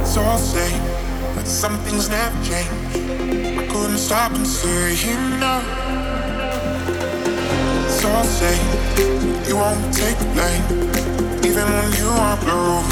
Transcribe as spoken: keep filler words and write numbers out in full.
So I'll say that some things never change. I couldn't stop and say no. So I'll say you won't take the blame, even when you are blue.